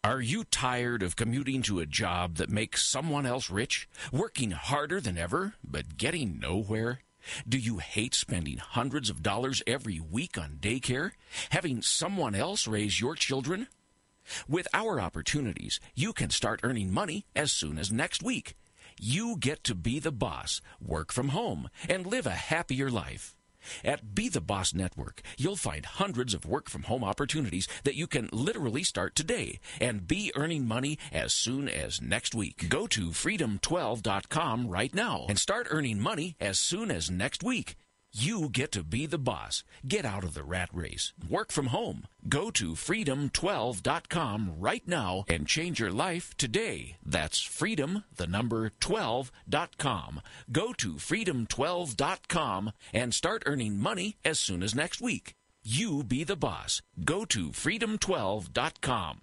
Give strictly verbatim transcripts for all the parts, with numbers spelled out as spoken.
Are you tired of commuting to a job that makes someone else rich, working harder than ever, but getting nowhere? Do you hate spending hundreds of dollars every week on daycare, having someone else raise your children? With our opportunities, you can start earning money as soon as next week. You get to be the boss, work from home, and live a happier life. At Be the Boss Network, you'll find hundreds of work-from-home opportunities that you can literally start today and be earning money as soon as next week. Go to freedom twelve dot com right now and start earning money as soon as next week. You get to be the boss. Get out of the rat race. Work from home. Go to freedom twelve dot com right now and change your life today. That's freedom, the number twelve dot com. Go to freedom twelve dot com and start earning money as soon as next week. You be the boss. Go to freedom twelve dot com.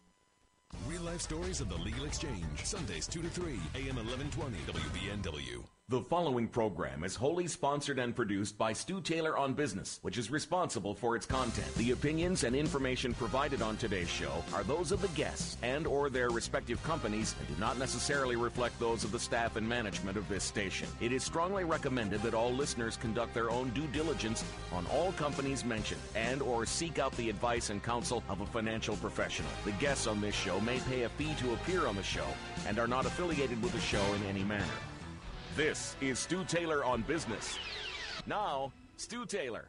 Real life stories of the Legal Exchange. Sundays two to three, A M eleven twenty, W B N W. The following program is wholly sponsored and produced by Stu Taylor on Business, which is responsible for its content. The opinions and information provided on today's show are those of the guests and or their respective companies and do not necessarily reflect those of the staff and management of this station. It is strongly recommended that all listeners conduct their own due diligence on all companies mentioned and or seek out the advice and counsel of a financial professional. The guests on this show may pay a fee to appear on the show and are not affiliated with the show in any manner. This is Stu Taylor on Business. Now, Stu Taylor.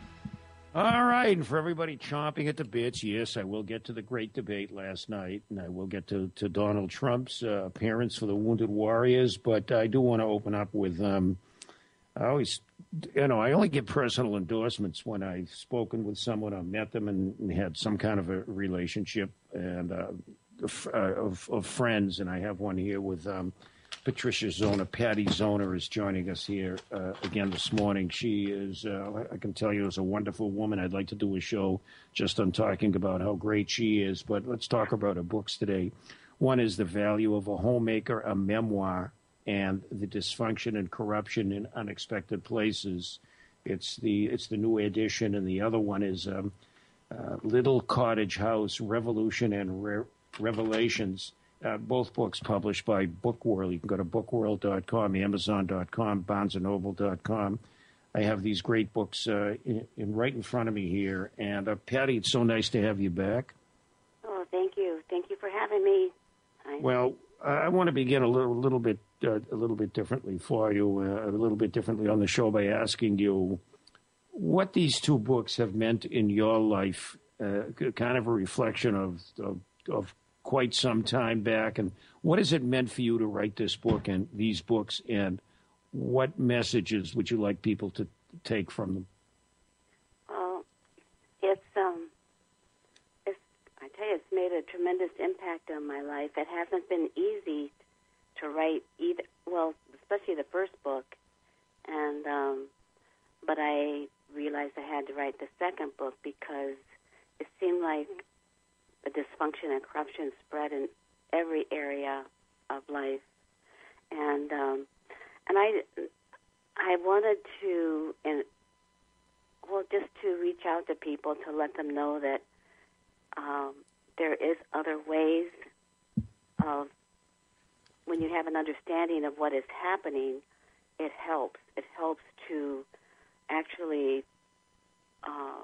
All right, and for everybody chomping at the bits, yes, I will get to the great debate last night, and I will get to, to Donald Trump's uh, appearance for the Wounded Warriors, but I do want to open up with, um, I always, you know, I only give personal endorsements when I've spoken with someone, I've met them, and, and had some kind of a relationship and uh, of, uh, of, of friends, and I have one here with... Um, Patricia Zona, Patty Zona, is joining us here uh, again this morning. She is, uh, I can tell you, is a wonderful woman. I'd like to do a show just on talking about how great she is, but let's talk about her books today. One is The Value of a Homemaker, a memoir, and The Dysfunction and Corruption in Unexpected Places. It's the it's the new edition, and the other one is um, uh, Little Cottage House, Revolution and Re- Revelations. Uh, both books published by Bookworld. You can go to bookworld dot com, amazon dot com, barnes and noble dot com. I have these great books uh, in, in right in front of me here. And, uh, Patty, it's so nice to have you back. Oh, thank you. Thank you for having me. I... Well, I want to begin a little, little bit uh, a little bit differently for you, uh, a little bit differently on the show by asking you what these two books have meant in your life, uh, kind of a reflection of, of, of quite some time back, and what has it meant for you to write this book and these books, and what messages would you like people to take from them? Well, it's um, it's I tell you, it's made a tremendous impact on my life. It hasn't been easy to write either. Well, especially the first book, and um, but I realized I had to write the second book because it seemed like the dysfunction and corruption spread in every area of life, and um, and I I wanted to and well just to reach out to people to let them know that um, there is other ways of when you have an understanding of what is happening, it helps. It helps to actually uh,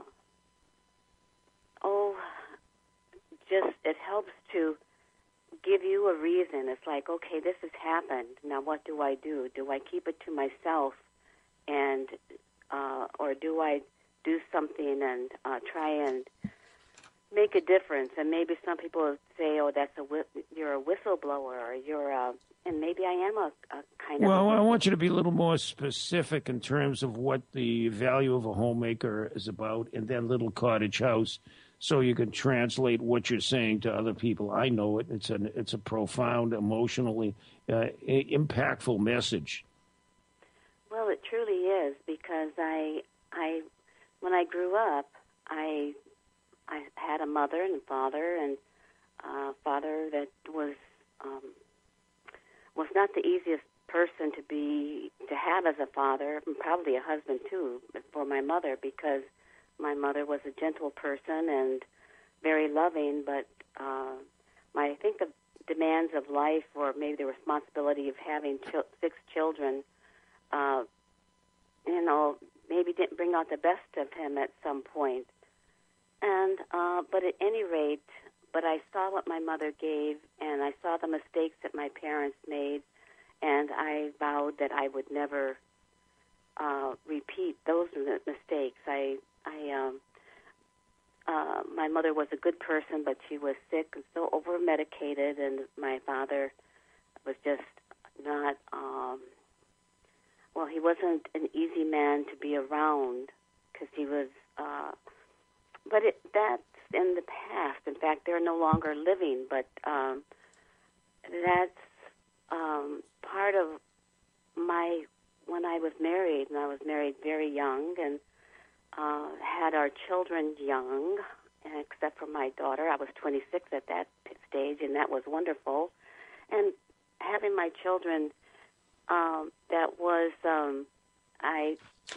oh. Just it helps to give you a reason. It's like, okay, this has happened. Now, what do I do? Do I keep it to myself, and uh, or do I do something and uh, try and make a difference? And maybe some people would say, "Oh, that's a you're a whistleblower, or you're a," and maybe I am a, a kind of. Well, I want you to be a little more specific in terms of what the value of a homemaker is about, and then Little Cottage House, so you can translate what you're saying to other people. I know it. It's an it's a profound, emotionally uh, impactful message. Well, it truly is, because I I when I grew up, I I had a mother and a father, and a father that was um, was not the easiest person to be to have as a father, and probably a husband too for my mother, because my mother was a gentle person and very loving, but uh, my I think the demands of life, or maybe the responsibility of having ch- six children, uh, you know, maybe didn't bring out the best of him at some point. And uh, but at any rate, but I saw what my mother gave, and I saw the mistakes that my parents made, and I vowed that I would never uh, repeat those mistakes. I, I, um, uh, my mother was a good person, but she was sick and so over-medicated, and my father was just not, um, well, he wasn't an easy man to be around because he was, uh, but it, that's in the past. In fact, they're no longer living, but um, that's um, part of my, when I was married, and I was married very young and uh, had our children young, and except for my daughter. I was twenty-six at that stage, and that was wonderful. And having my children, um, that was, um, I,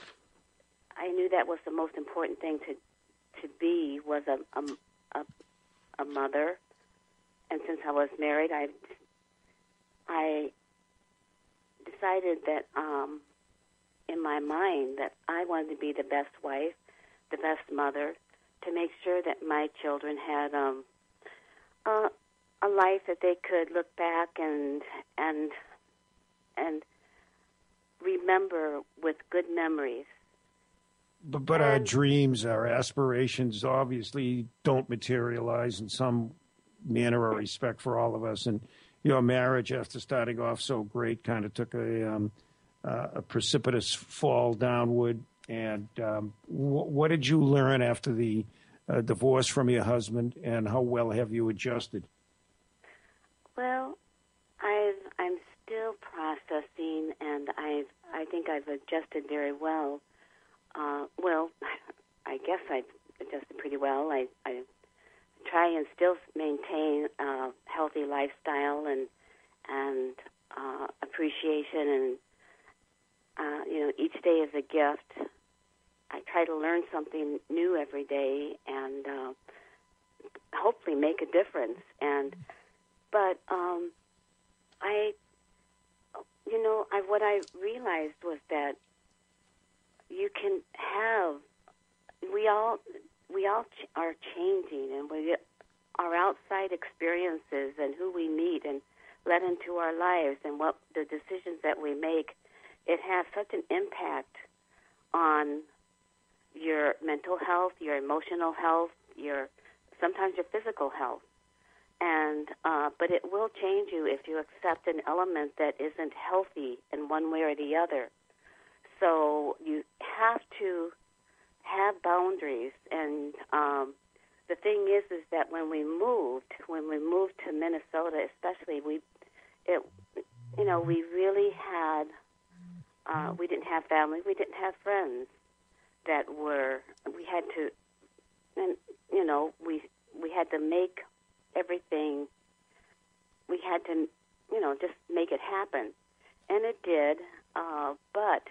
I knew that was the most important thing to to be, was a, a, a, a mother. And since I was married, I, I decided that um, in my mind that I wanted to be the best wife, the best mother, to make sure that my children had um, uh, a life that they could look back and and and remember with good memories. But, but our dreams, our aspirations, obviously don't materialize in some manner or respect for all of us. And your marriage, after starting off so great, kind of took a um, uh, a precipitous fall downward. And um, w- what did you learn after the uh, divorce from your husband, and how well have you adjusted? Well, I've, I'm still processing, and I've, I think I've adjusted very well. Uh, well, I guess I've adjusted pretty well. I, I try and still maintain a healthy lifestyle and and uh, appreciation, and uh, you know, each day is a gift. I try to learn something new every day, and uh, hopefully make a difference. And but um, I, you know, I what I realized was that you can have, we all we all ch- are changing, and we our outside experiences and who we meet and let into our lives and what the decisions that we make, it has such an impact on your mental health, your emotional health, your sometimes your physical health, and uh, but it will change you if you accept an element that isn't healthy in one way or the other. So you have to have boundaries, and um, the thing is, is that when we moved, when we moved to Minnesota, especially, we, it, you know, we really had, uh, we didn't have family, we didn't have friends that were, we had to, and you know, we we had to make everything, we had to, you know, just make it happen, and it did, uh, but.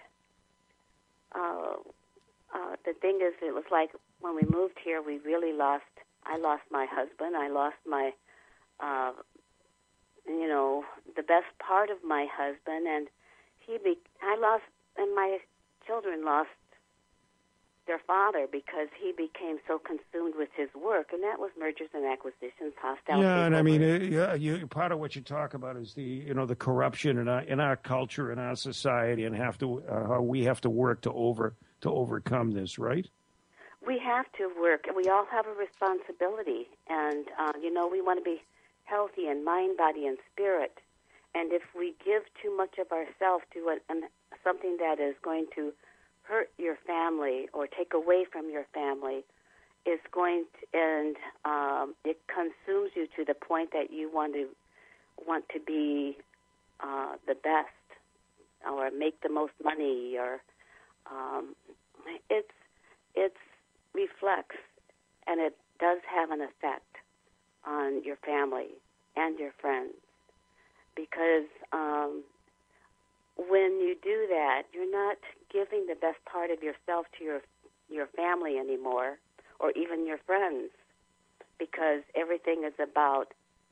Uh, uh, the thing is, it was like when we moved here, we really lost, I lost my husband, I lost my, uh, you know, the best part of my husband, and he, be, I lost, and my children lost their father because he became so consumed with his work, and that was mergers and acquisitions, hostile. Yeah, and I mean, it, yeah, you, part of what you talk about is the, you know, the corruption in our in our culture, in our society, and have to uh, how we have to work to over to overcome this, right? We have to work, and we all have a responsibility, and uh, you know, we want to be healthy in mind, body, and spirit. And if we give too much of ourselves to a, an, something that is going to hurt your family or take away from your family, is going to, and um, it consumes you to the point that you want to want to be uh, the best or make the most money, or um, it's it's reflects, and it does have an effect on your family and your friends, because um, when you do that, you're not giving the best part of yourself to your your family anymore, or even your friends, because everything is about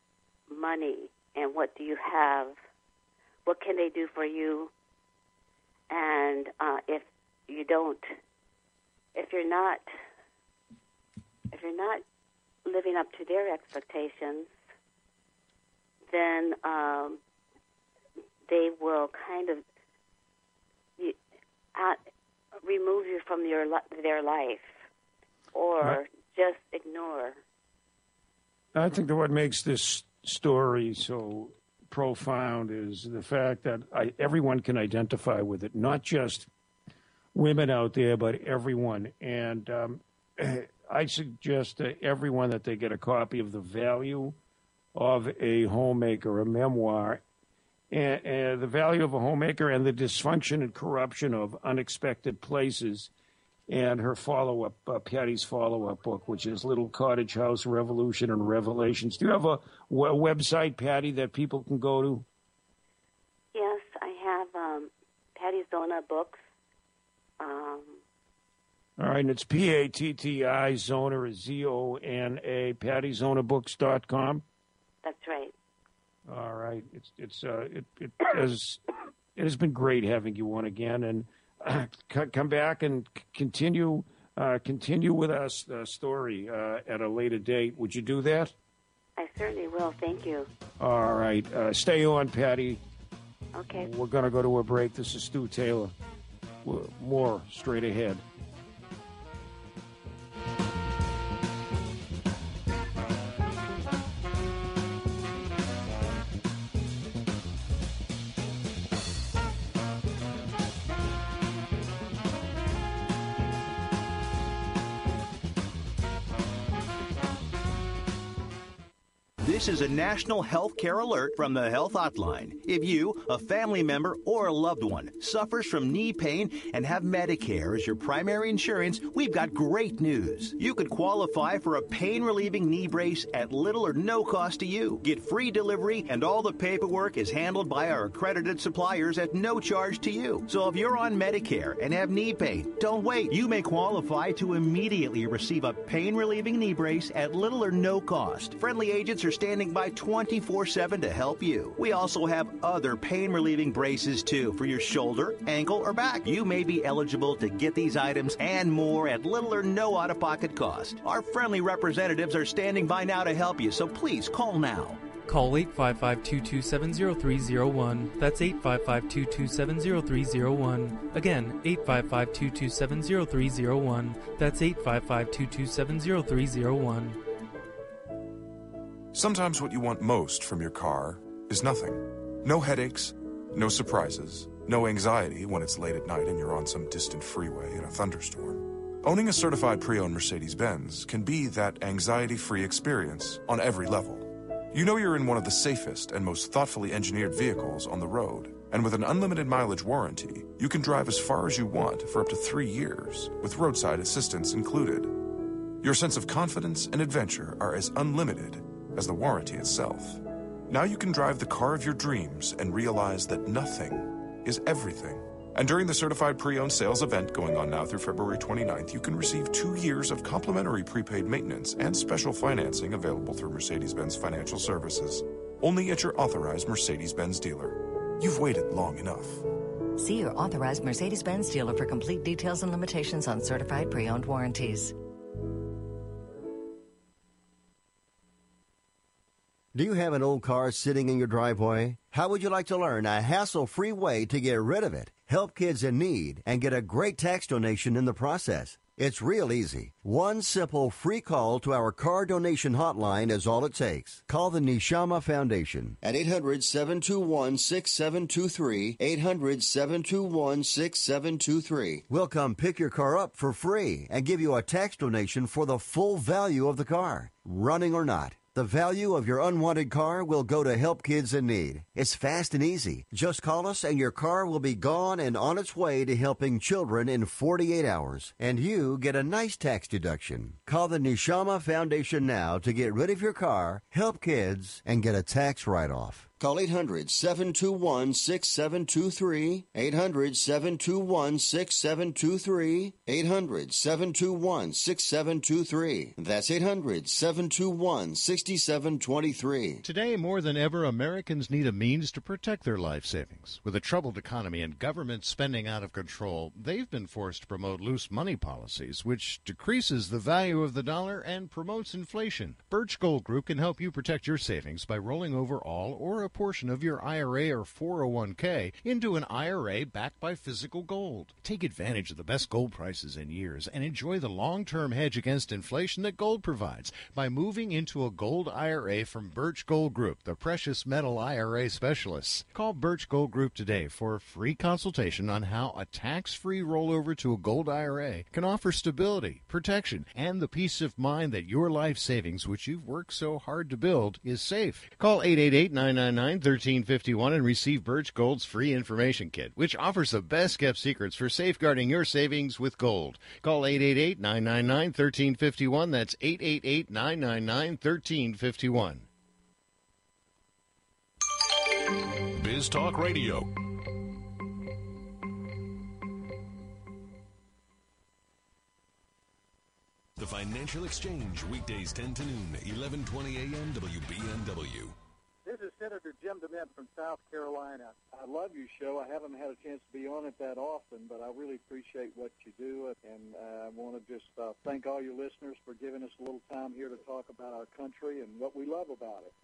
money and what do you have? What can they do for you? And uh, if you don't, if you're not, if you're not living up to their expectations, then um, they will kind of you, uh, remove you from your their life, or right. just ignore. I think that what makes this story so profound is the fact that I, everyone can identify with it, not just women out there, but everyone. And um, I suggest to everyone that they get a copy of The Value of a Homemaker, a memoir, and, and the value of a homemaker and the dysfunction and corruption of unexpected places, and her follow-up, uh, Patty's follow-up book, which is Little Cottage House, Revolution and Revelations. Do you have a, a website, Patty, that people can go to? Yes, I have um, Patty Zona Books. Um, All right, and it's P A T T I, Zona is Z O N A, patty zona books dot com. That's right. All right. It's it's uh it it has it has been great having you on again, and uh, come back and c- continue uh, continue with us the story uh, at a later date. Would you do that? I certainly will. Thank you. All right. Uh, stay on, Patty. Okay. We're gonna go to a break. This is Stu Taylor. More straight ahead. This is a national health care alert from the Health Hotline. If you, a family member, or a loved one suffers from knee pain and have Medicare as your primary insurance, we've got great news. You could qualify for a pain-relieving knee brace at little or no cost to you. Get free delivery, and all the paperwork is handled by our accredited suppliers at no charge to you. So if you're on Medicare and have knee pain, don't wait. You may qualify to immediately receive a pain-relieving knee brace at little or no cost. Friendly agents are standing by twenty-four seven to help you. We also have other pain-relieving braces, too, for your shoulder, ankle, or back. You may be eligible to get these items and more at little or no out-of-pocket cost. Our friendly representatives are standing by now to help you, so please call now. Call eight five five, two two seven, zero three zero one. That's eight five five, two two seven, zero three zero one. Again, eight five five, two two seven, zero three zero one. That's eight five five, two two seven, zero three zero one. Sometimes what you want most from your car is nothing. No headaches, no surprises, no anxiety when it's late at night and you're on some distant freeway in a thunderstorm. Owning a certified pre-owned Mercedes-Benz can be that anxiety-free experience on every level. You know you're in one of the safest and most thoughtfully engineered vehicles on the road. And with an unlimited mileage warranty, you can drive as far as you want for up to three years, with roadside assistance included. Your sense of confidence and adventure are as unlimited as the warranty itself. Now you can drive the car of your dreams and realize that nothing is everything. And during the Certified Pre-Owned Sales event going on now through February twenty-ninth, you can receive two years of complimentary prepaid maintenance and special financing available through Mercedes-Benz Financial Services. Only at your authorized Mercedes-Benz dealer. You've waited long enough. See your authorized Mercedes-Benz dealer for complete details and limitations on certified pre-owned warranties. Do you have an old car sitting in your driveway? How would you like to learn a hassle-free way to get rid of it, help kids in need, and get a great tax donation in the process? It's real easy. One simple free call to our car donation hotline is all it takes. Call the Neshama Foundation at eight hundred, seven two one, six seven two three, eight hundred, seven two one, six seven two three. We'll come pick your car up for free and give you a tax donation for the full value of the car, running or not. The value of your unwanted car will go to help kids in need. It's fast and easy. Just call us and your car will be gone and on its way to helping children in forty-eight hours. And you get a nice tax deduction. Call the Neshama Foundation now to get rid of your car, help kids, and get a tax write-off. Call eight hundred, seven two one, six seven two three, eight hundred, seven two one, six seven two three, eight hundred, seven two one, six seven two three. That's eight hundred, seven two one, six seven two three. Today, more than ever, Americans need a means to protect their life savings. With a troubled economy and government spending out of control, they've been forced to promote loose money policies, which decreases the value of the dollar and promotes inflation. Birch Gold Group can help you protect your savings by rolling over all or a portion of your I R A or four oh one k into an I R A backed by physical gold. Take advantage of the best gold prices in years and enjoy the long-term hedge against inflation that gold provides by moving into a gold I R A from Birch Gold Group, the precious metal I R A specialists. Call Birch Gold Group today for a free consultation on how a tax-free rollover to a gold I R A can offer stability, protection, and the peace of mind that your life savings, which you've worked so hard to build, is safe. Call eight eight eight, nine nine nine, one three five one and receive Birch Gold's free information kit, which offers the best-kept secrets for safeguarding your savings with gold. Call eight eight eight, nine nine nine, one three five one. That's eight eight eight, nine nine nine, one three five one. Biz Talk Radio. The Financial Exchange, weekdays ten to noon, eleven twenty a.m. W B N W. This is Senator Jim DeMint from South Carolina. I love your show. I haven't had a chance to be on it that often, but I really appreciate what you do, and uh, I want to just uh, thank all your listeners for giving us a little time here to talk about our country and what we love about it.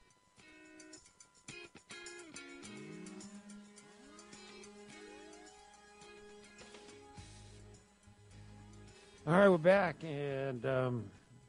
All right, we're back, and um,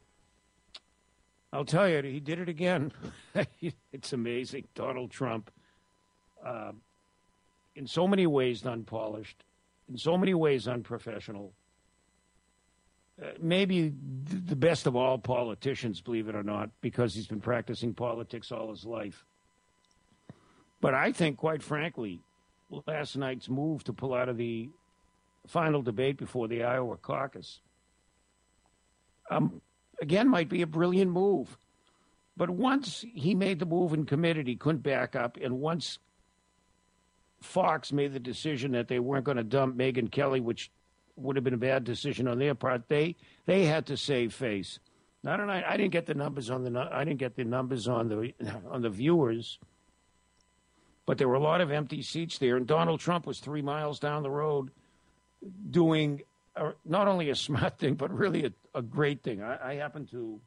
I'll tell you, he did it again. It's amazing. Donald Trump, uh, in so many ways unpolished, in so many ways unprofessional, uh, maybe th- the best of all politicians, believe it or not, because he's been practicing politics all his life. But I think, quite frankly, last night's move to pull out of the final debate before the Iowa caucus, um, again, might be a brilliant move. But once he made the move and committed, he couldn't back up. And once Fox made the decision that they weren't going to dump Megyn Kelly, which would have been a bad decision on their part, they they had to save face. I don't know. I didn't get the numbers on the I didn't get the numbers on the on the viewers, but there were a lot of empty seats there. And Donald Trump was three miles down the road, doing a, not only a smart thing, but really a, a great thing. I, I happen to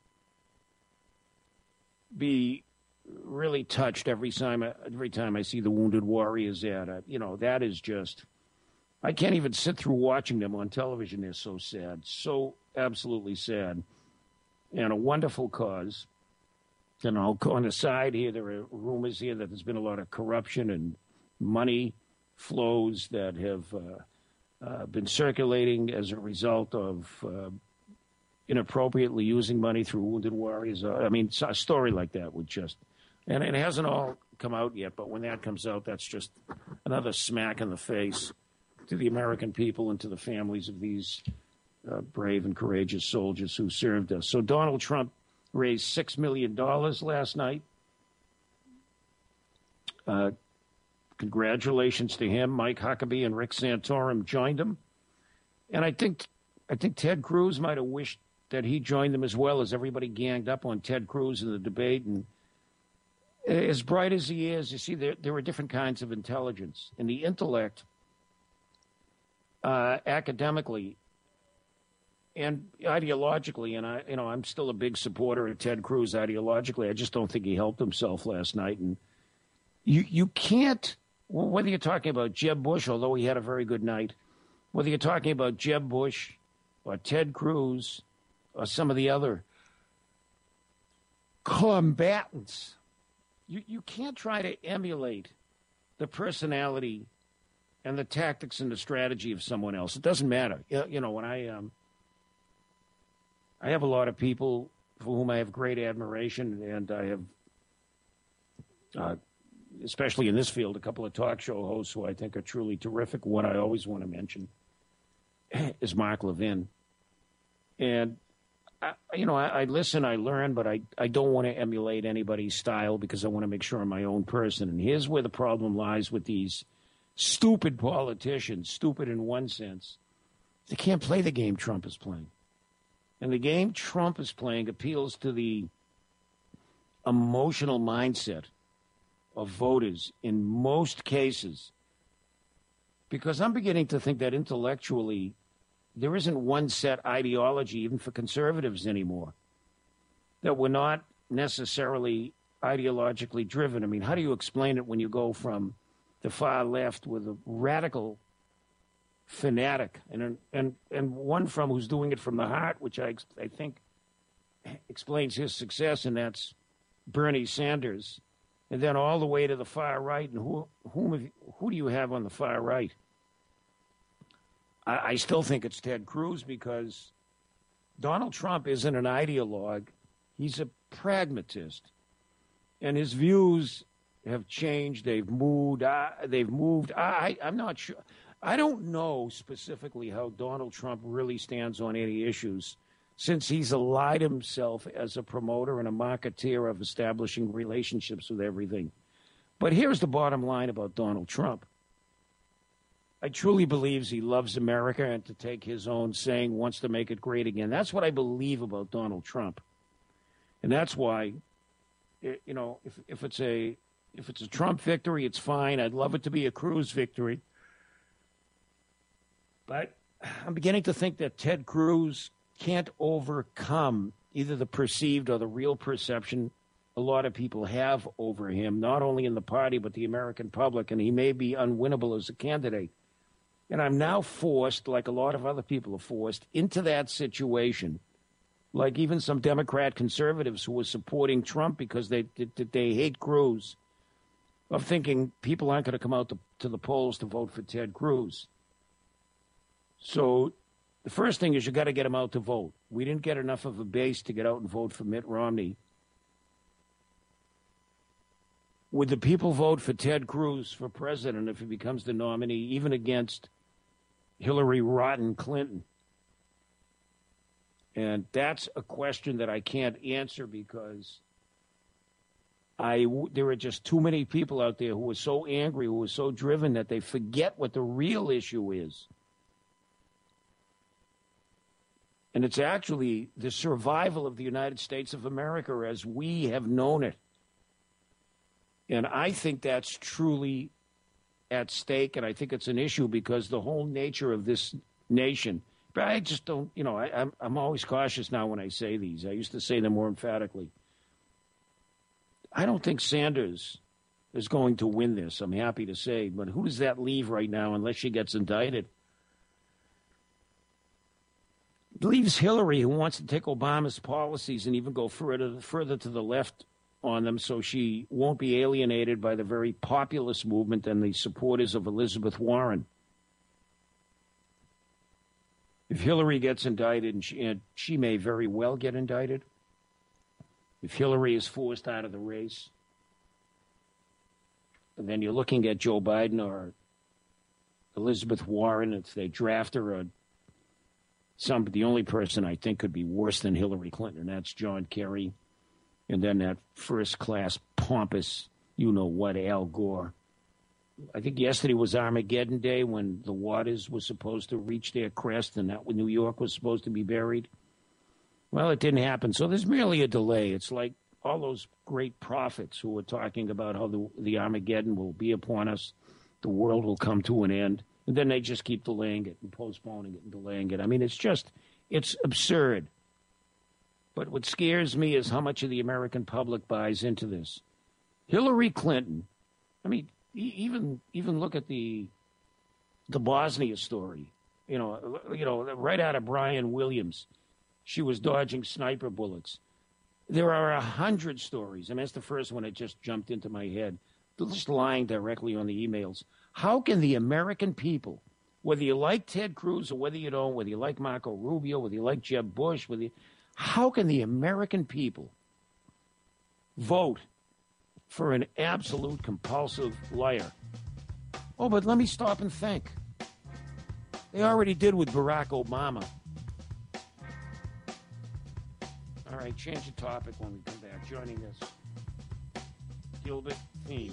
be really touched every time I, every time I see the Wounded Warriors ad. I, you know, that is just, I can't even sit through watching them on television. They're so sad, so absolutely sad, and a wonderful cause. You know, on the side here, there are rumors here that there's been a lot of corruption and money flows that have uh, uh, been circulating as a result of uh, inappropriately using money through Wounded Warriors. Uh, I mean, a story like that would just, and it hasn't all come out yet, but when that comes out, that's just another smack in the face to the American people and to the families of these uh, brave and courageous soldiers who served us. So Donald Trump raised six million dollars last night. Uh, congratulations to him. Mike Huckabee and Rick Santorum joined him. And I think I think Ted Cruz might have wished that he joined them as well, as everybody ganged up on Ted Cruz in the debate. And as bright as he is, you see, there, there are different kinds of intelligence. And the intellect, uh, academically, and ideologically, and I, you know, I'm still a big supporter of Ted Cruz ideologically. I just don't think he helped himself last night. And you you can't, well, whether you're talking about Jeb Bush, although he had a very good night, whether you're talking about Jeb Bush or Ted Cruz or some of the other combatants, you you can't try to emulate the personality and the tactics and the strategy of someone else. It doesn't matter. You, you know, when I um. I have a lot of people for whom I have great admiration, and I have, uh, especially in this field, a couple of talk show hosts who I think are truly terrific. One I always want to mention is Mark Levin. And I, you know, I, I listen, I learn, but I, I don't want to emulate anybody's style because I want to make sure I'm my own person. And here's where the problem lies with these stupid politicians, stupid in one sense. They can't play the game Trump is playing. And the game Trump is playing appeals to the emotional mindset of voters in most cases. Because I'm beginning to think that intellectually, there isn't one set ideology, even for conservatives anymore, that we're not necessarily ideologically driven. I mean, how do you explain it when you go from the far left with a radical fanatic and and and one from who's doing it from the heart, which I I think explains his success, and that's Bernie Sanders, and then all the way to the far right. And who whom have, who do you have on the far right? I, I still think it's Ted Cruz, because Donald Trump isn't an ideologue; he's a pragmatist, and his views have changed. They've moved. Uh, they've moved. I, I'm not sure. I don't know specifically how Donald Trump really stands on any issues, since he's allied himself as a promoter and a marketeer of establishing relationships with everything. But here's the bottom line about Donald Trump. I truly believe he loves America, and to take his own saying, wants to make it great again. That's what I believe about Donald Trump. And that's why, you know, if, if it's a if it's a Trump victory, it's fine. I'd love it to be a Cruz victory. But I'm beginning to think that Ted Cruz can't overcome either the perceived or the real perception a lot of people have over him, not only in the party but the American public, and he may be unwinnable as a candidate. And I'm now forced, like a lot of other people are forced, into that situation, like even some Democrat conservatives who were supporting Trump because they they, they hate Cruz, of thinking people aren't going to come out to, to the polls to vote for Ted Cruz. So the first thing is you got to get them out to vote. We didn't get enough of a base to get out and vote for Mitt Romney. Would the people vote for Ted Cruz for president if he becomes the nominee, even against Hillary Rotten Clinton? And that's a question that I can't answer, because I, there are just too many people out there who are so angry, who are so driven, that they forget what the real issue is. And it's actually the survival of the United States of America as we have known it. And I think that's truly at stake, and I think it's an issue because the whole nature of this nation, but I just don't, you know, I, I'm, I'm always cautious now when I say these. I used to say them more emphatically. I don't think Sanders is going to win this, I'm happy to say, but who does that leave right now unless she gets indicted? It leaves Hillary, who wants to take Obama's policies and even go further, further to the left on them, so she won't be alienated by the very populist movement and the supporters of Elizabeth Warren. If Hillary gets indicted, and she, and she may very well get indicted, if Hillary is forced out of the race, and then you're looking at Joe Biden or Elizabeth Warren, if they draft her, or some, the only person I think could be worse than Hillary Clinton, and that's John Kerry. And then that first-class, pompous, you-know-what, Al Gore. I think yesterday was Armageddon Day, when the waters were supposed to reach their crest and that New York was supposed to be buried. Well, it didn't happen. So there's merely a delay. It's like all those great prophets who were talking about how the, the Armageddon will be upon us, the world will come to an end, and then they just keep delaying it and postponing it and delaying it. I mean, it's just, it's absurd. But what scares me is how much of the American public buys into this. Hillary Clinton, I mean, even even look at the the Bosnia story. You know, you know, right out of Brian Williams, she was dodging sniper bullets. There are a hundred stories. I mean, that's the first one that just jumped into my head. They're just lying directly on the emails. How can the American people, whether you like Ted Cruz or whether you don't, whether you like Marco Rubio, whether you like Jeb Bush, whether you, how can the American people vote for an absolute compulsive liar? Oh, but let me stop and think. They already did with Barack Obama. right, change the topic when we come back. Joining us, Gilbert Thiem.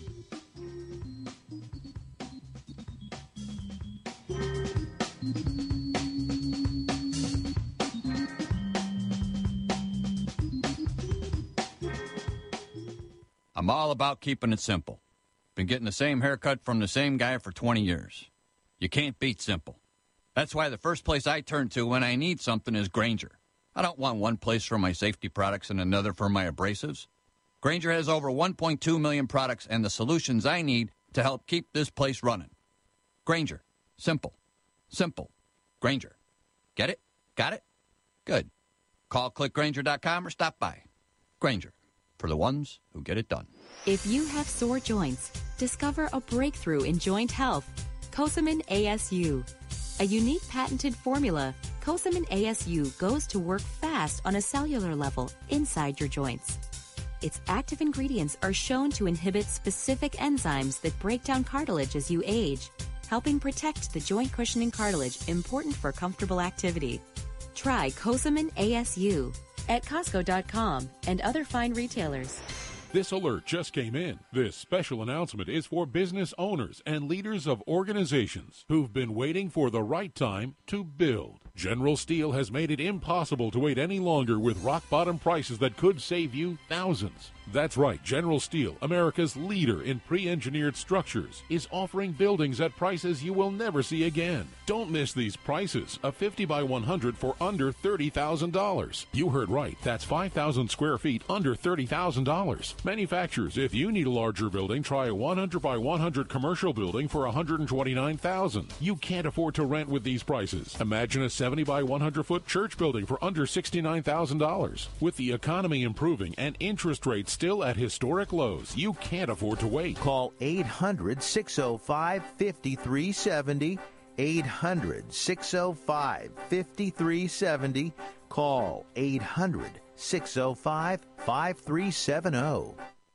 I'm all about keeping it simple. Been getting the same haircut from the same guy for twenty years. You can't beat simple. That's why the first place I turn to when I need something is Grainger. I don't want one place for my safety products and another for my abrasives. Grainger has over one point two million products and the solutions I need to help keep this place running. Grainger. Simple. Simple. Grainger. Get it? Got it? Good. Call click grainger dot com or stop by. Grainger. For the ones who get it done. If you have sore joints, discover a breakthrough in joint health. Cosamin A S U. A unique patented formula, Cosamin A S U goes to work fast on a cellular level inside your joints. Its active ingredients are shown to inhibit specific enzymes that break down cartilage as you age, helping protect the joint cushioning cartilage important for comfortable activity. Try Cosamin A S U at Costco dot com and other fine retailers. This alert just came in. This special announcement is for business owners and leaders of organizations who've been waiting for the right time to build. General Steel has made it impossible to wait any longer with rock-bottom prices that could save you thousands. That's right, General Steel, America's leader in pre-engineered structures, is offering buildings at prices you will never see again. Don't miss these prices. A fifty by one hundred for under thirty thousand dollars. You heard right. That's five thousand square feet under thirty thousand dollars. Manufacturers, if you need a larger building, try a one hundred by one hundred commercial building for one hundred twenty-nine thousand dollars. You can't afford to rent with these prices. Imagine a seventy by one hundred foot church building for under sixty-nine thousand dollars. With the economy improving and interest rates still at historic lows, you can't afford to wait. Call eight hundred, six oh five, five three seven oh. eight hundred, six oh five, five three seven oh. Call eight hundred, six oh five, five three seven oh.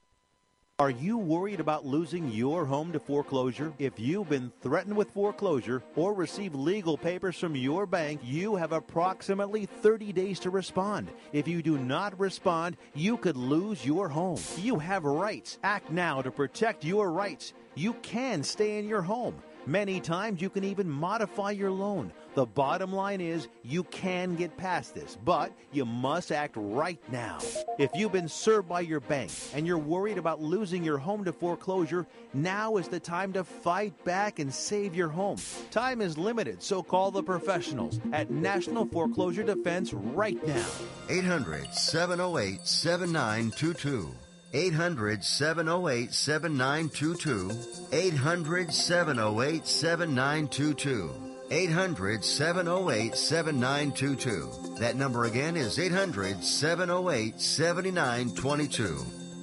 Are you worried about losing your home to foreclosure? If you've been threatened with foreclosure or received legal papers from your bank, you have approximately thirty days to respond. If you do not respond, you could lose your home. You have rights. Act now to protect your rights. You can stay in your home. Many times you can even modify your loan. The bottom line is you can get past this, but you must act right now. If you've been served by your bank and you're worried about losing your home to foreclosure, now is the time to fight back and save your home. Time is limited, so call the professionals at National Foreclosure Defense right now. eight hundred, seven oh eight, seven nine two two. eight hundred, seven oh eight, seven nine two two. eight hundred, seven oh eight, seven nine two two. eight hundred, seven oh eight, seven nine two two. That number again is eight hundred, seven oh eight, seven nine two two.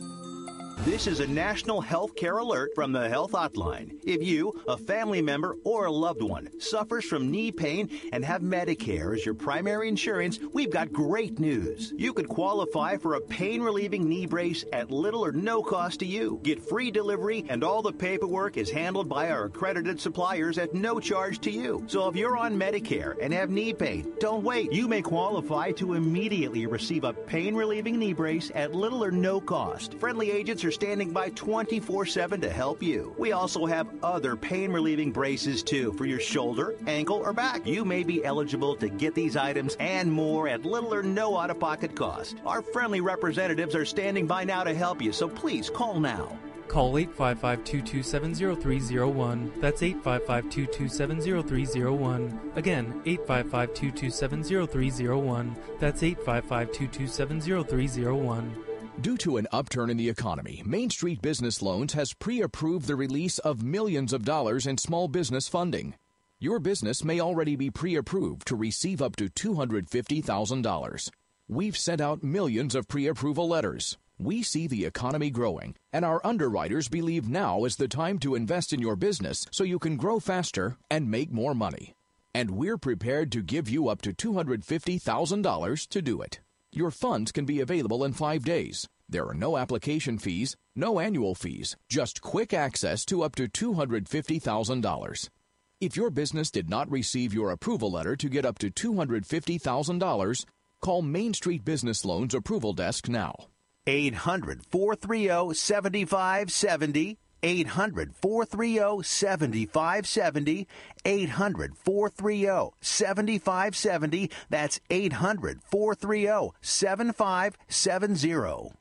This is a national health care alert from the Health Hotline. If you, a family member, or a loved one suffers from knee pain and have Medicare as your primary insurance, we've got great news. You could qualify for a pain-relieving knee brace at little or no cost to you. Get free delivery, and all the paperwork is handled by our accredited suppliers at no charge to you. So if you're on Medicare and have knee pain, don't wait. You may qualify to immediately receive a pain-relieving knee brace at little or no cost. Friendly agents are standing by twenty-four seven to help you. We also have other pain-relieving braces, too, for your shoulder, ankle, or back. You may be eligible to get these items and more at little or no out-of-pocket cost. Our friendly representatives are standing by now to help you, so please call now. Call eight five five, two two seven, zero three zero one. That's eight five five, two two seven, zero three zero one. Again, eight five five, two two seven, zero three zero one. That's eight five five, two two seven, zero three zero one. Due to an upturn in the economy, Main Street Business Loans has pre-approved the release of millions of dollars in small business funding. Your business may already be pre-approved to receive up to two hundred fifty thousand dollars. We've sent out millions of pre-approval letters. We see the economy growing, and our underwriters believe now is the time to invest in your business so you can grow faster and make more money. And we're prepared to give you up to two hundred fifty thousand dollars to do it. Your funds can be available in five days. There are no application fees, no annual fees, just quick access to up to two hundred fifty thousand dollars. If your business did not receive your approval letter to get up to two hundred fifty thousand dollars, Call Main Street Business Loans Approval Desk now. eight hundred, four three zero, seven five seven zero. eight hundred, four three zero, seven five seven zero. eight hundred, four three zero, seven five seven zero. That's eight hundred, four three zero, seven five seven zero.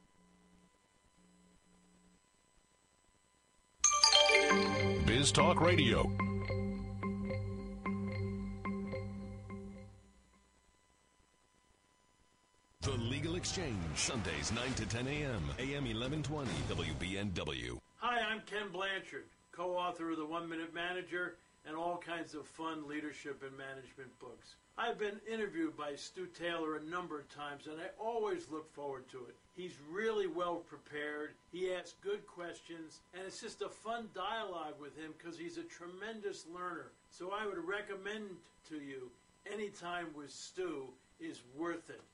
Biz Talk Radio. The Legal Exchange, Sundays nine to ten a.m., A M eleven twenty, W B N W. Hi, I'm Ken Blanchard, co-author of The One Minute Manager and all kinds of fun leadership and management books. I've been interviewed by Stu Taylor a number of times, and I always look forward to it. He's really well prepared, he asks good questions, and it's just a fun dialogue with him because he's a tremendous learner. So I would recommend to you, any time with Stu is worth it.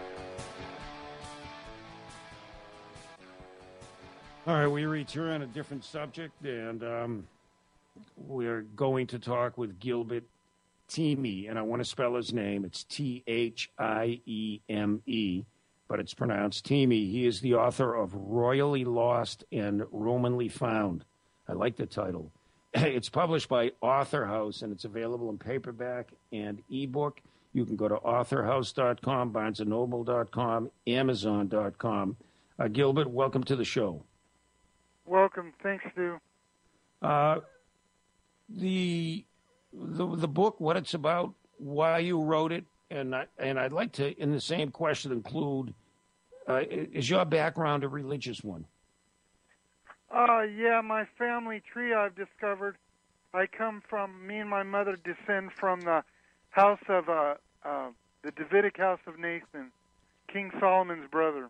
All right, we return on a different subject, and um, we're going to talk with Gilbert Thieme, and I want to spell his name. It's T H I E M E, but it's pronounced Thieme. He is the author of Royally Lost and Romanly Found. I like the title. It's published by Author House, and it's available in paperback and ebook. You can go to author house dot com, barnes and noble dot com, amazon dot com. Uh, Gilbert, welcome to the show. Welcome. Thanks, Stu. Uh, the, the the book, what it's about, why you wrote it, and I, and I'd like to, in the same question, include, uh, is your background a religious one? Uh, yeah, my family tree I've discovered. I come from, me and my mother descend from the house of, uh, uh, the Davidic house of Nathan, King Solomon's brother.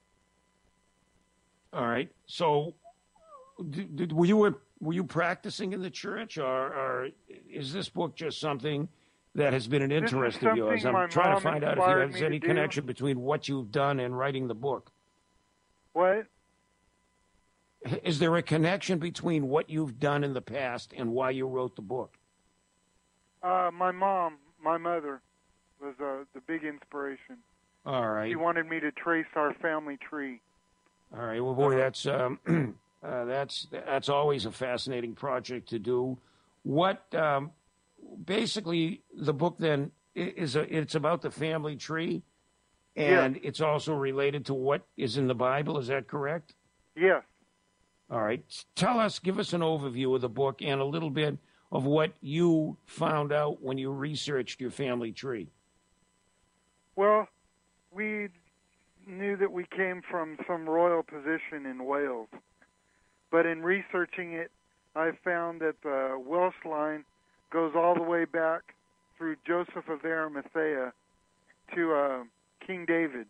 All right. So, did, did, were you were you practicing in the church, or, or is this book just something that has been an interest of yours? I'm trying to find out if there's any connection between what you've done and writing the book. What? Is there a connection between what you've done in the past and why you wrote the book? Uh, my mom, my mother, was uh, the big inspiration. All right. She wanted me to trace our family tree. All right. Well, boy, that's um, uh, that's that's always a fascinating project to do. What um, basically the book then is a, it's about the family tree, and yeah. It's also related to what is in the Bible. Is that correct? Yes. All right. Tell us, give us an overview of the book and a little bit of what you found out when you researched your family tree. Well, we knew that we came from some royal position in Wales. But in researching it, I found that the Welsh line goes all the way back through Joseph of Arimathea to uh, King David.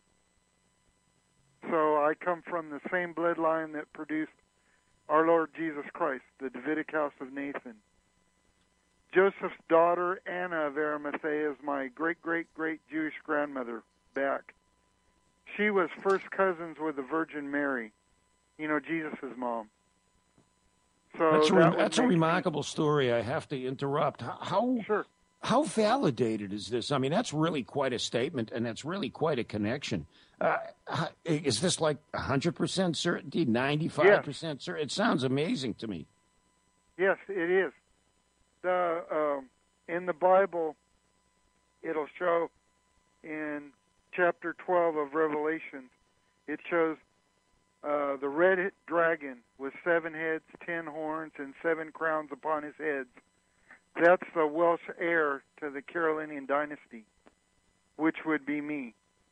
So I come from the same bloodline that produced our Lord Jesus Christ, the Davidic house of Nathan. Joseph's daughter, Anna of Arimathea, is my great-great-great Jewish grandmother back. She was first cousins with the Virgin Mary, you know, Jesus' mom. So that's a, that that's a remarkable story. I have to interrupt. How, sure. how validated is this? I mean, that's really quite a statement, and that's really quite a connection. Uh, is this like one hundred percent certainty, ninety-five percent yes. certainty? It sounds amazing to me. Yes, it is. The um, in the Bible, it'll show in chapter twelve of Revelation, it shows uh, the red dragon with seven heads, ten horns, and seven crowns upon his heads. That's the Welsh heir to the Carolinian dynasty, which would be me.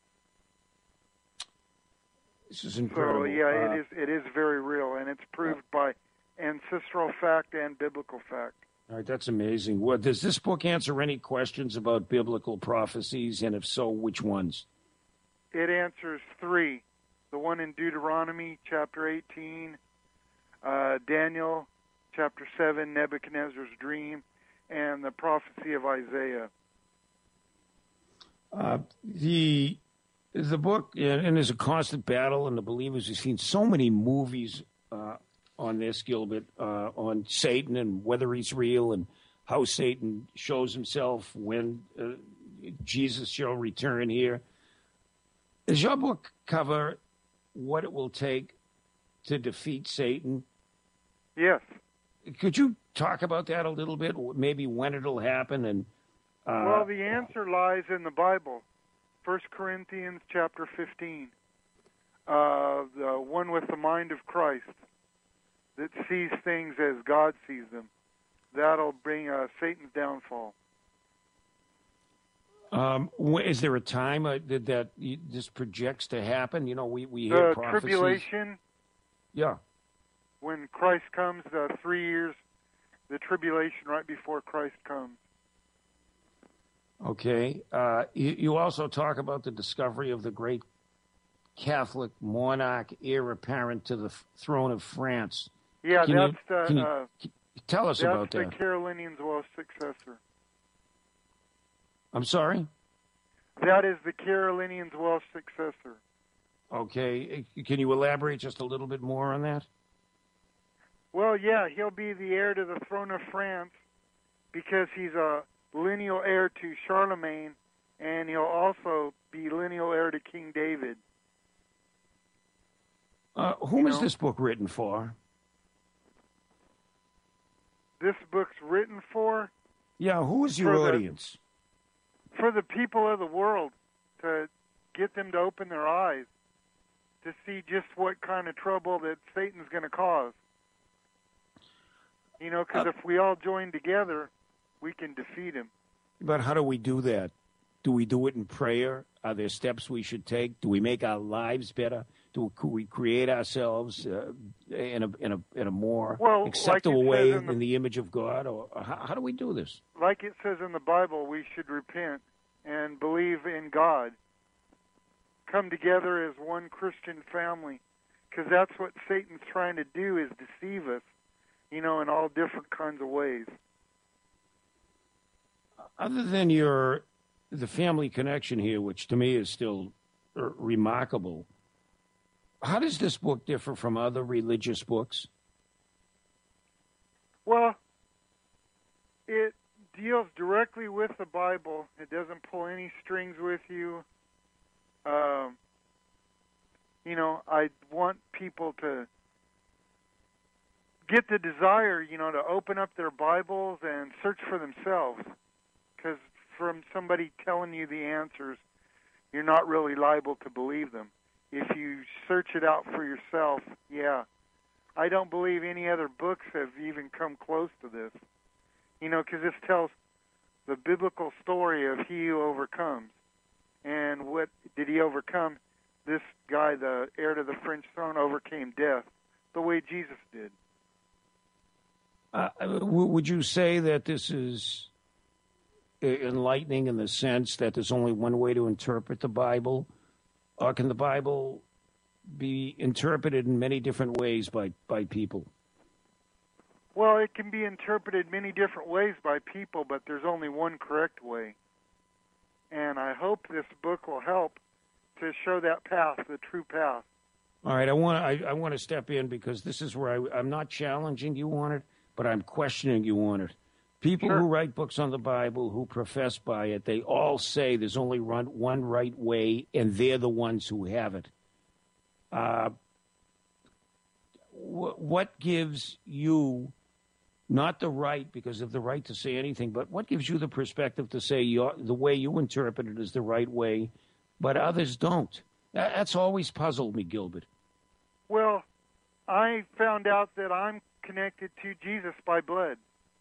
This is incredible. So yeah, uh, it is. It is very real, and it's proved by ancestral fact and biblical fact. All right, that's amazing. Well, does this book answer any questions about biblical prophecies, and if so, which ones? It answers three. The one in Deuteronomy, chapter eighteen, uh, Daniel, chapter seven, Nebuchadnezzar's dream, and the prophecy of Isaiah. Uh, the the book, and there's a constant battle, and the believers have seen so many movies uh, on this, Gilbert, uh, on Satan and whether he's real and how Satan shows himself when uh, Jesus shall return here. Does your book cover what it will take to defeat Satan? Yes. Could you talk about that a little bit? Maybe when it'll happen? And uh, well, the answer lies in the Bible, First Corinthians chapter fifteen. Uh, the one with the mind of Christ that sees things as God sees them. That'll bring uh, Satan's downfall. Um, is there a time uh, that, that this projects to happen? You know, we, we the hear prophecies. Tribulation. Yeah. When Christ comes, uh, three years, the tribulation right before Christ comes. Okay. Uh, you, you also talk about the discovery of the great Catholic monarch, heir apparent to the f- throne of France. Yeah, can that's you, the. can you, uh, tell us that's about the that. Carolinian Welsh successor. I'm sorry? That is the Carolinian Welsh successor. Okay. Can you elaborate just a little bit more on that? Well, yeah, he'll be the heir to the throne of France because he's a lineal heir to Charlemagne, and he'll also be lineal heir to King David. Uh, whom You is know? this book written for? This book's written for? Yeah, who is your For the- audience? For the people of the world, to get them to open their eyes, to see just what kind of trouble that Satan's going to cause. You know, because Uh, if we all join together, we can defeat him. But how do we do that? Do we do it in prayer? Are there steps we should take? Do we make our lives better? Do we create ourselves uh, in a in a in a more Well, acceptable like it way says in in the- the image of God? Or how, how do we do this? Like it says in the Bible, we should repent and believe in God. Come together as one Christian family, because that's what Satan's trying to do, is deceive us, you know, in all different kinds of ways. Other than your the family connection here, which to me is still uh, remarkable, how does this book differ from other religious books? Well, it deals directly with the Bible. It doesn't pull any strings with you. Um, you know, I want people to get the desire, you know, to open up their Bibles and search for themselves. Because from somebody telling you the answers, you're not really liable to believe them. If you search it out for yourself, yeah. I don't believe any other books have even come close to this. You know, because this tells the biblical story of he who overcomes. And what did he overcome? This guy, the heir to the French throne, overcame death the way Jesus did. Uh, w- would you say that this is uh, enlightening in the sense that there's only one way to interpret the Bible? Or can the Bible be interpreted in many different ways by, by people? Well, it can be interpreted many different ways by people, but there's only one correct way. And I hope this book will help to show that path, the true path. All right, I want to I, I want to step in because this is where I, I'm not challenging you on it, but I'm questioning you on it. People Sure. who write books on the Bible, who profess by it, they all say there's only one, one right way, and they're the ones who have it. Uh, wh- what gives you not the right, because of the right to say anything, but what gives you the perspective to say your, the way you interpret it is the right way, but others don't? That, that's always puzzled me, Gilbert. Well, I found out that I'm connected to Jesus by blood.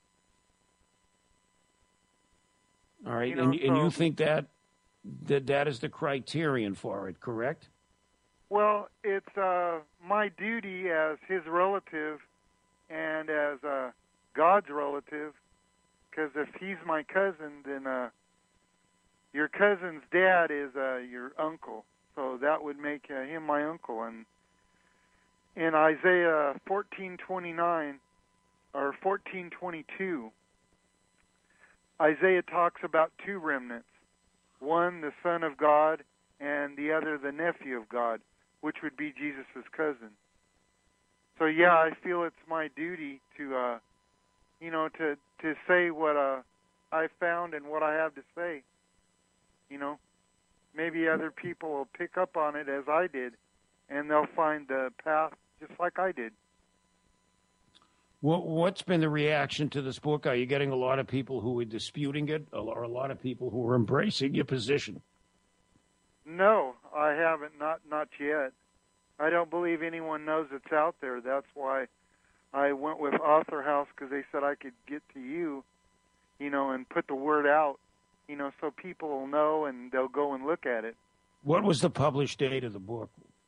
All right, You know, and, and you so- think that, that that is the criterion for it, correct? Well, it's uh, my duty as his relative and as uh, God's relative, because if he's my cousin, then uh, your cousin's dad is uh, your uncle, so that would make uh, him my uncle. And in Isaiah fourteen twenty-nine or fourteen twenty-two, Isaiah talks about two remnants, one the son of God and the other the nephew of God, which would be Jesus' cousin. So yeah, I feel it's my duty to, uh, you know, to to say what uh, I found and what I have to say. You know. maybe other people will pick up on it as I did, and they'll find the path just like I did. What, what's been the reaction to this book? Are you getting a lot of people who are disputing it, or a lot of people who are embracing your position? No, I haven't, not not yet. I don't believe anyone knows it's out there. That's why I went with Author House, because they said I could get to you, you know, and put the word out, you know, so people will know and they'll go and look at it. What was the published date of the book?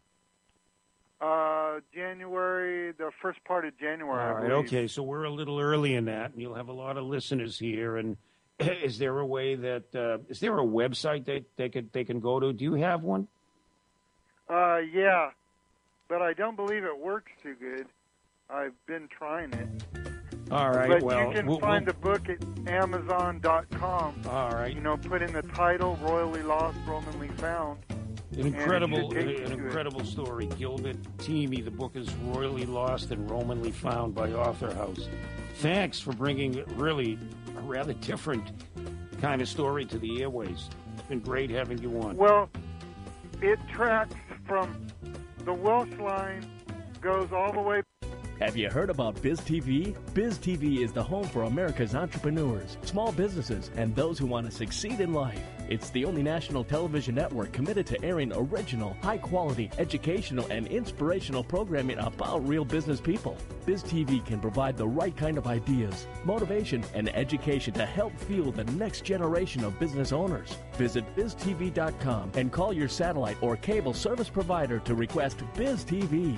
Uh, January, the first part of January. All I right, believe. okay, so we're a little early in that, and you'll have a lot of listeners here. And is there a way that uh, is there a website that they could they can go to? Do you have one? Uh, yeah, but I don't believe it works too good. I've been trying it. All right, but well, you can we'll, find we'll... the book at Amazon dot com. All right, you know, put in the title "Royally Lost, Romanly Found." An incredible, an, an incredible it. story. Gilbert Teamy. The book is Royally Lost and Romanly Found by Author House. Thanks for bringing really a rather different kind of story to the airways. It's been great having you on. Well, it tracks from the Welsh line, goes all the way. Have you heard about BizTV? BizTV is the home for America's entrepreneurs, small businesses, and those who want to succeed in life. It's the only national television network committed to airing original, high-quality, educational, and inspirational programming about real business people. BizTV can provide the right kind of ideas, motivation, and education to help fuel the next generation of business owners. Visit biz T V dot com and call your satellite or cable service provider to request BizTV.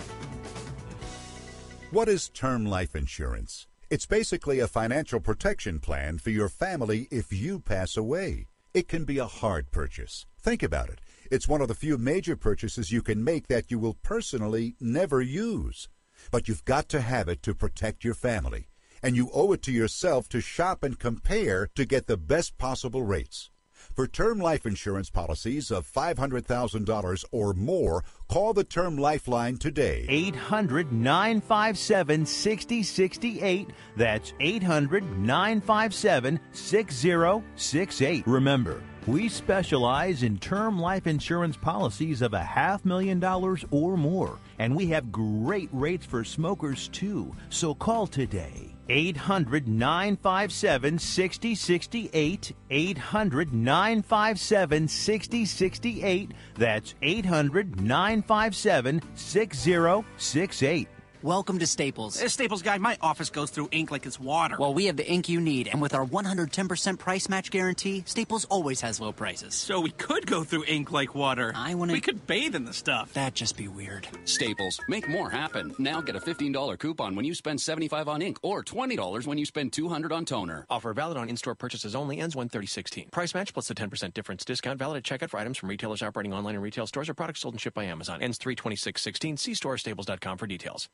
What is term life insurance? It's basically a financial protection plan for your family if you pass away. It can be a hard purchase. Think about it. It's one of the few major purchases you can make that you will personally never use. But you've got to have it to protect your family. And you owe it to yourself to shop and compare to get the best possible rates. For term life insurance policies of five hundred thousand dollars or more, call the Term Lifeline today. eight hundred, nine five seven, six zero six eight. That's eight hundred, nine five seven, six zero six eight. Remember, we specialize in term life insurance policies of a half million dollars or more, and we have great rates for smokers too. So call today. eight hundred, nine five seven, six zero six eight. eight hundred, nine five seven, six zero six eight. That's eight hundred, nine five seven, six zero six eight. Welcome to Staples. Uh, Staples guy, my office goes through ink like it's water. Well, we have the ink you need, and with our one hundred ten percent price match guarantee, Staples always has low prices. So we could go through ink like water. I want to... We could bathe in the stuff. That'd just be weird. Staples. Make more happen. Now get a fifteen dollars coupon when you spend seventy-five dollars on ink or twenty dollars when you spend two hundred dollars on toner. Offer valid on in-store purchases only. Ends one thirty sixteen. Price match plus the ten percent difference discount valid at checkout for items from retailers operating online and retail stores or products sold and shipped by Amazon. Ends three twenty-six sixteen. See store or staples dot com for details.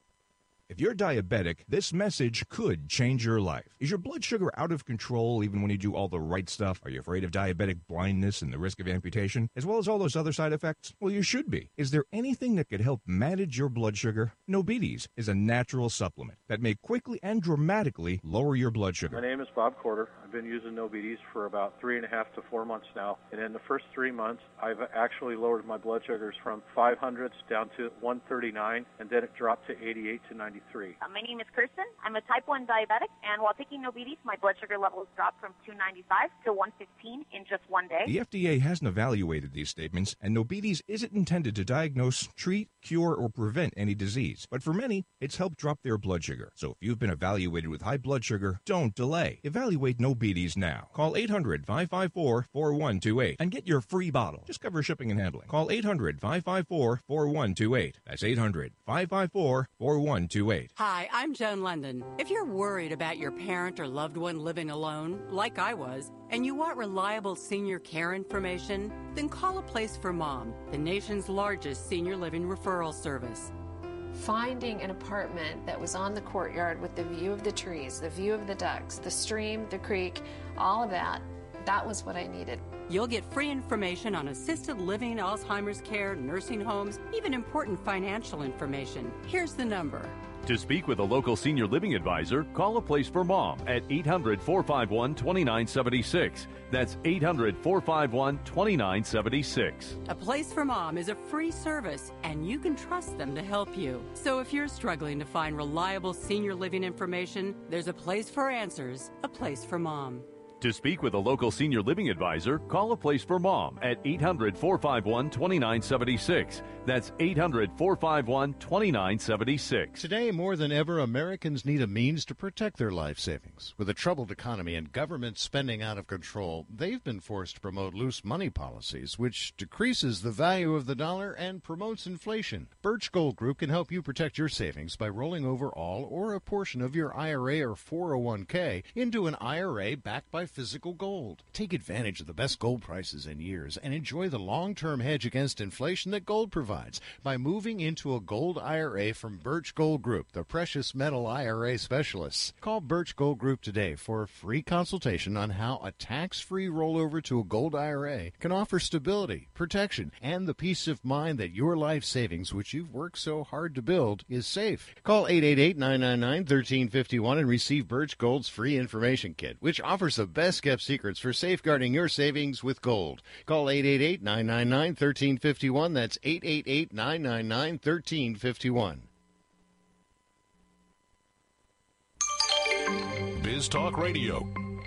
If you're diabetic, this message could change your life. Is your blood sugar out of control even when you do all the right stuff? Are you afraid of diabetic blindness and the risk of amputation, as well as all those other side effects? Well, you should be. Is there anything that could help manage your blood sugar? Nobetes is a natural supplement that may quickly and dramatically lower your blood sugar. My name is Bob Corder. I've been using Nobetes for about three and a half to four months now. And in the first three months, I've actually lowered my blood sugars from five hundreds down to one thirty-nine, and then it dropped to eighty-eight to ninety-three. Uh, my name is Kirsten. I'm a type one diabetic, and while taking Nobetes, my blood sugar levels dropped from two ninety-five to one fifteen in just one day. The F D A hasn't evaluated these statements, and Nobetes isn't intended to diagnose, treat, cure, or prevent any disease. But for many, it's helped drop their blood sugar. So if you've been evaluated with high blood sugar, don't delay. Evaluate Nobetes now. Call eight hundred, five five four, four one two eight and get your free bottle. Just cover shipping and handling. Call eight hundred, five five four, four one two eight. That's eight hundred, five five four, four one two eight. Hi, I'm Joan London. If you're worried about your parent or loved one living alone, like I was, and you want reliable senior care information, then call A Place for Mom, the nation's largest senior living referral service. Finding an apartment that was on the courtyard with the view of the trees, the view of the ducks, the stream, the creek, all of that, that was what I needed. You'll get free information on assisted living, Alzheimer's care, nursing homes, even important financial information. Here's the number. To speak with a local senior living advisor, call A Place for Mom at eight hundred, four five one, two nine seven six. That's eight hundred, four five one, two nine seven six. A Place for Mom is a free service, and you can trust them to help you. So if you're struggling to find reliable senior living information, there's a place for answers, A Place for Mom. To speak with a local senior living advisor, call A Place for Mom at eight hundred, four five one, two nine seven six. That's eight hundred, four five one, two nine seven six. Today, more than ever, Americans need a means to protect their life savings. With a troubled economy and government spending out of control, they've been forced to promote loose money policies, which decreases the value of the dollar and promotes inflation. Birch Gold Group can help you protect your savings by rolling over all or a portion of your I R A or four oh one k into an I R A backed by physical gold. Take advantage of the best gold prices in years and enjoy the long-term hedge against inflation that gold provides by moving into a gold I R A from Birch Gold Group, the precious metal I R A specialists. Call Birch Gold Group today for a free consultation on how a tax-free rollover to a gold I R A can offer stability, protection, and the peace of mind that your life savings, which you've worked so hard to build, is safe. Call eight eight eight, nine nine nine, one three five one and receive Birch Gold's free information kit, which offers the best kept secrets for safeguarding your savings with gold. Call eight eight eight, nine nine nine, one three five one. That's eight eight eight, nine nine nine, one three five one. Biz Talk Radio.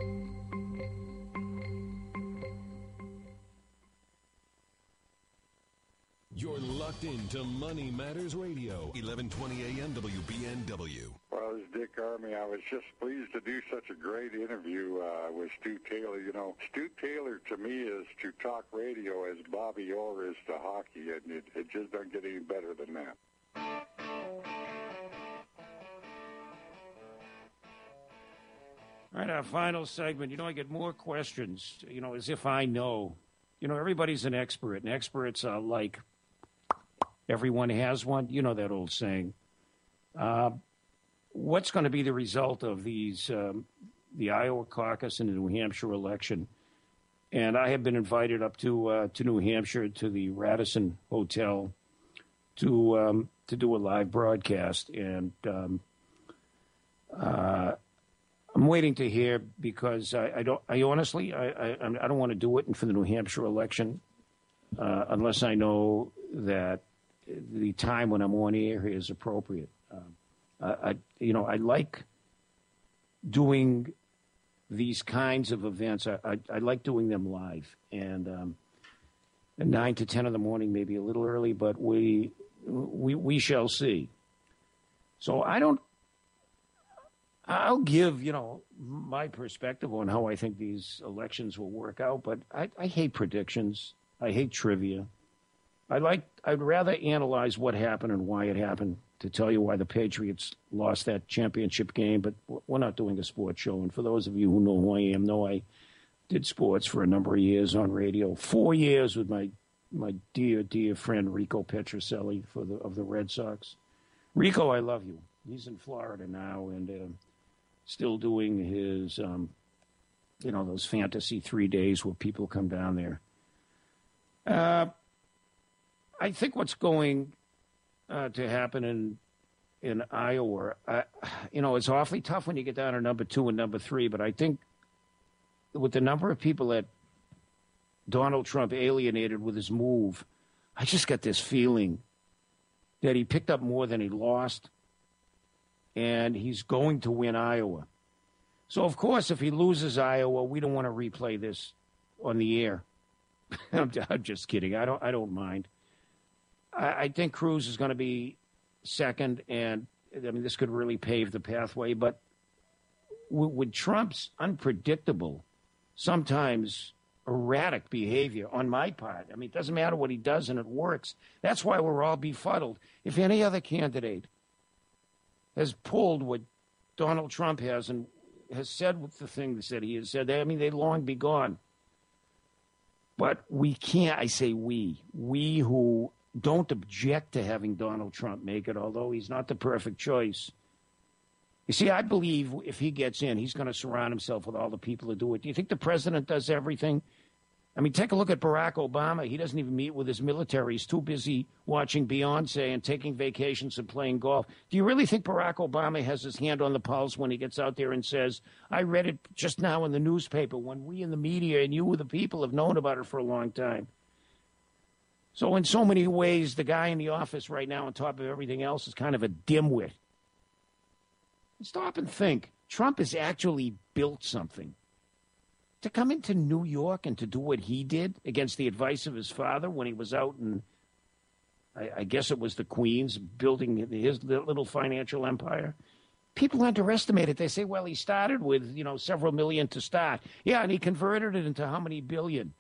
You're locked into Money Matters Radio, eleven twenty A M W B N W. Well, this is Dick Army. I was just pleased to do such a great interview uh, with Stu Taylor. You know, Stu Taylor to me is to talk radio as Bobby Orr is to hockey, and it, it just doesn't get any better than that. All right, our final segment. You know, I get more questions, you know, as if I know. You know, everybody's an expert, and experts are like, everyone has one. You know that old saying. Uh, what's going to be the result of these, um, the Iowa caucus and the New Hampshire election? And I have been invited up to uh, to New Hampshire, to the Radisson Hotel, to um, to do a live broadcast. And um, uh, I'm waiting to hear, because I, I don't. I honestly, I, I, I don't want to do it for the New Hampshire election uh, unless I know that the time when I'm on air is appropriate. Um, I, I, you know, I like doing these kinds of events. I, I, I like doing them live, and um, at nine to ten in the morning, maybe a little early, but we we we shall see. So I don't. I'll give, you know, my perspective on how I think these elections will work out, but I, I hate predictions. I hate trivia. I like. I'd rather analyze what happened and why it happened, to tell you why the Patriots lost that championship game. But we're not doing a sports show. And for those of you who know who I am, know I did sports for a number of years on radio. Four years with my my dear, dear friend Rico Petrocelli for the of the Red Sox. Rico, I love you. He's in Florida now, and uh, still doing his, um, you know, those fantasy three days where people come down there. Uh, I think what's going uh, to happen in in Iowa, uh, you know, it's awfully tough when you get down to number two and number three, but I think with the number of people that Donald Trump alienated with his move, I just got this feeling that he picked up more than he lost, and he's going to win Iowa. So, of course, if he loses Iowa, we don't want to replay this on the air. I'm, I'm just kidding. I don't. I don't mind. I, I think Cruz is going to be second, and I mean this could really pave the pathway. But with, with Trump's unpredictable, sometimes erratic behavior on my part, I mean, it doesn't matter what he does, and it works. That's why we're all befuddled. If any other candidate has pulled what Donald Trump has and has said with the things that he has said, I mean, they'd long be gone. But we can't, I say we, we who don't object to having Donald Trump make it, although he's not the perfect choice. You see, I believe if he gets in, he's going to surround himself with all the people who do it. Do you think the president does everything? I mean, take a look at Barack Obama. He doesn't even meet with his military. He's too busy watching Beyonce and taking vacations and playing golf. Do you really think Barack Obama has his hand on the pulse when he gets out there and says, I read it just now in the newspaper when we in the media and you, the people, have known about it for a long time? So in so many ways, the guy in the office right now, on top of everything else, is kind of a dimwit. Stop and think. Trump has actually built something. To come into New York and to do what he did against the advice of his father when he was out in, I, I guess it was the Queens, building his little financial empire. People underestimate it. They say, well, he started with, you know, several million to start. Yeah, and he converted it into how many billion?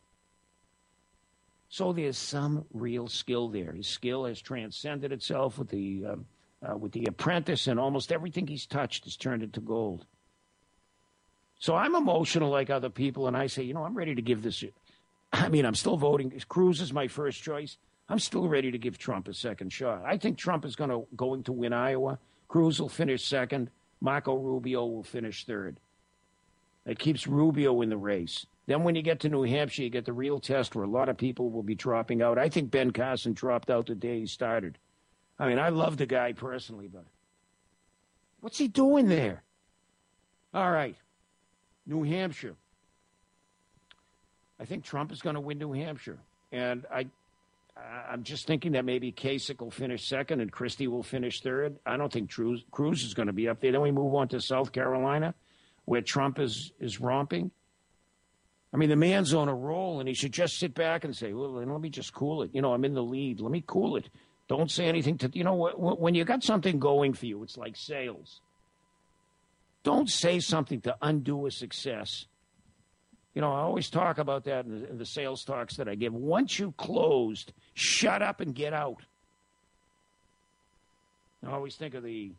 So there's some real skill there. His skill has transcended itself with the, um, uh, with the Apprentice, and almost everything he's touched has turned into gold. So I'm emotional like other people, and I say, you know, I'm ready to give this. I mean, I'm still voting. Cruz is my first choice. I'm still ready to give Trump a second shot. I think Trump is going to going to win Iowa. Cruz will finish second. Marco Rubio will finish third. It keeps Rubio in the race. Then when you get to New Hampshire, you get the real test where a lot of people will be dropping out. I think Ben Carson dropped out the day he started. I mean, I love the guy personally, but what's he doing there? All right. New Hampshire. I think Trump is going to win New Hampshire. And I, I'm just thinking that maybe Kasich will finish second and Christie will finish third. I don't think Cruz, Cruz is going to be up there. Then we move on to South Carolina, where Trump is, is romping. I mean, the man's on a roll, and he should just sit back and say, well, let me just cool it. You know, I'm in the lead. Let me cool it. Don't say anything to, you know, when you got something going for you, it's like sales. Don't say something to undo a success. You know, I always talk about that in the, in the sales talks that I give. Once you closed, shut up and get out. I always think of the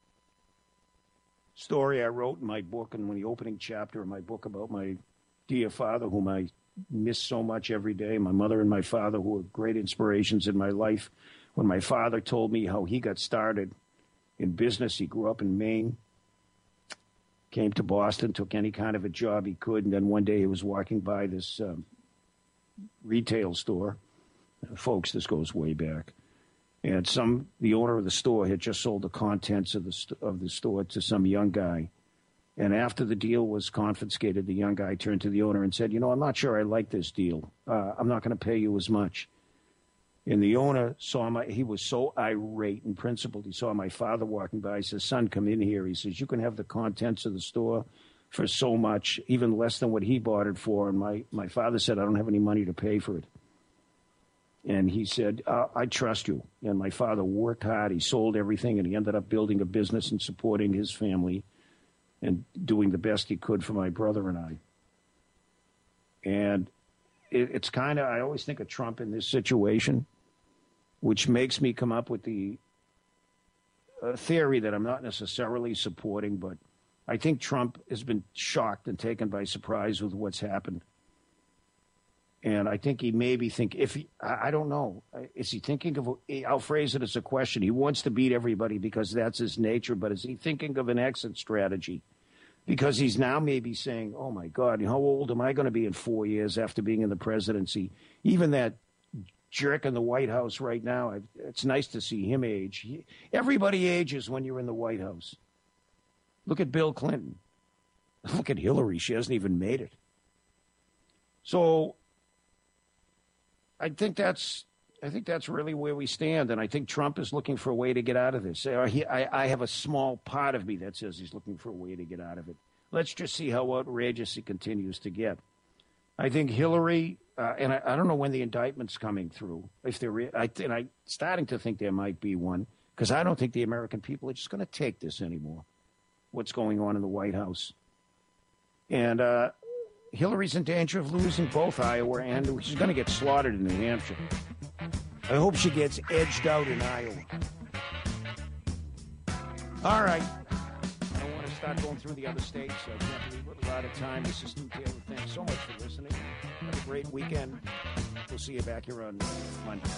story I wrote in my book, and the opening chapter of my book about my dear father, whom I miss so much every day, my mother and my father, who were great inspirations in my life. When my father told me how he got started in business, he grew up in Maine. Came to Boston, took any kind of a job he could, and then one day he was walking by this um, retail store. Uh, folks, this goes way back. And some the owner of the store had just sold the contents of the st- of the store to some young guy. And after the deal was confiscated, the young guy turned to the owner and said, you know, I'm not sure I like this deal. Uh, I'm not going to pay you as much. And the owner saw my, he was so irate and principled. He saw my father walking by. He says, son, come in here. He says, you can have the contents of the store for so much, even less than what he bought it for. And my, my father said, I don't have any money to pay for it. And he said, uh, I trust you. And my father worked hard. He sold everything, and he ended up building a business and supporting his family and doing the best he could for my brother and I. And it, it's kind of, I always think of Trump in this situation, which makes me come up with the uh, theory that I'm not necessarily supporting, but I think Trump has been shocked and taken by surprise with what's happened. And I think he maybe think, if he, I, I don't know, is he thinking of, I'll phrase it as a question. He wants to beat everybody because that's his nature, but is he thinking of an exit strategy? Because he's now maybe saying, oh my God, how old am I going to be in four years after being in the presidency? Even that jerk in the White House right now, it's nice to see him age. He, everybody ages when you're in the White House. Look at Bill Clinton. Look at Hillary. She hasn't even made it. So I think that's I think that's really where we stand, and I think Trump is looking for a way to get out of this. I, I, I have a small part of me that says he's looking for a way to get out of it. Let's just see how outrageous he continues to get. I think Hillary, uh, and I, I don't know when the indictment's coming through. If there, re- I, and I'm starting to think there might be one, because I don't think the American people are just going to take this anymore, what's going on in the White House. And uh, Hillary's in danger of losing both Iowa, and she's going to get slaughtered in New Hampshire. I hope she gets edged out in Iowa. All right. I don't want to start going through the other states. I can't believe we're out of time. This is Stu Taylor. Thanks so much for listening. Have a great weekend. We'll see you back here on Monday.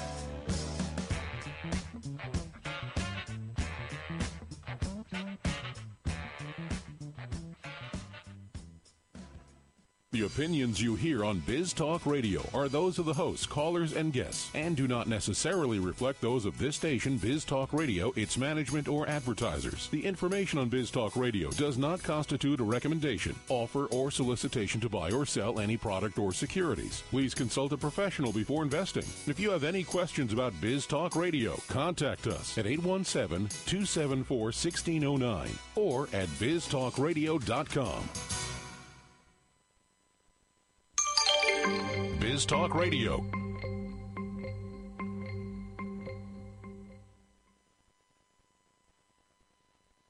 The opinions you hear on Biz Talk Radio are those of the hosts, callers, and guests, and do not necessarily reflect those of this station, Biz Talk Radio, its management, or advertisers. The information on Biz Talk Radio does not constitute a recommendation, offer, or solicitation to buy or sell any product or securities. Please consult a professional before investing. If you have any questions about Biz Talk Radio, contact us at eight one seven, two seven four, one six zero nine or at biz talk radio dot com. Biz Talk Radio.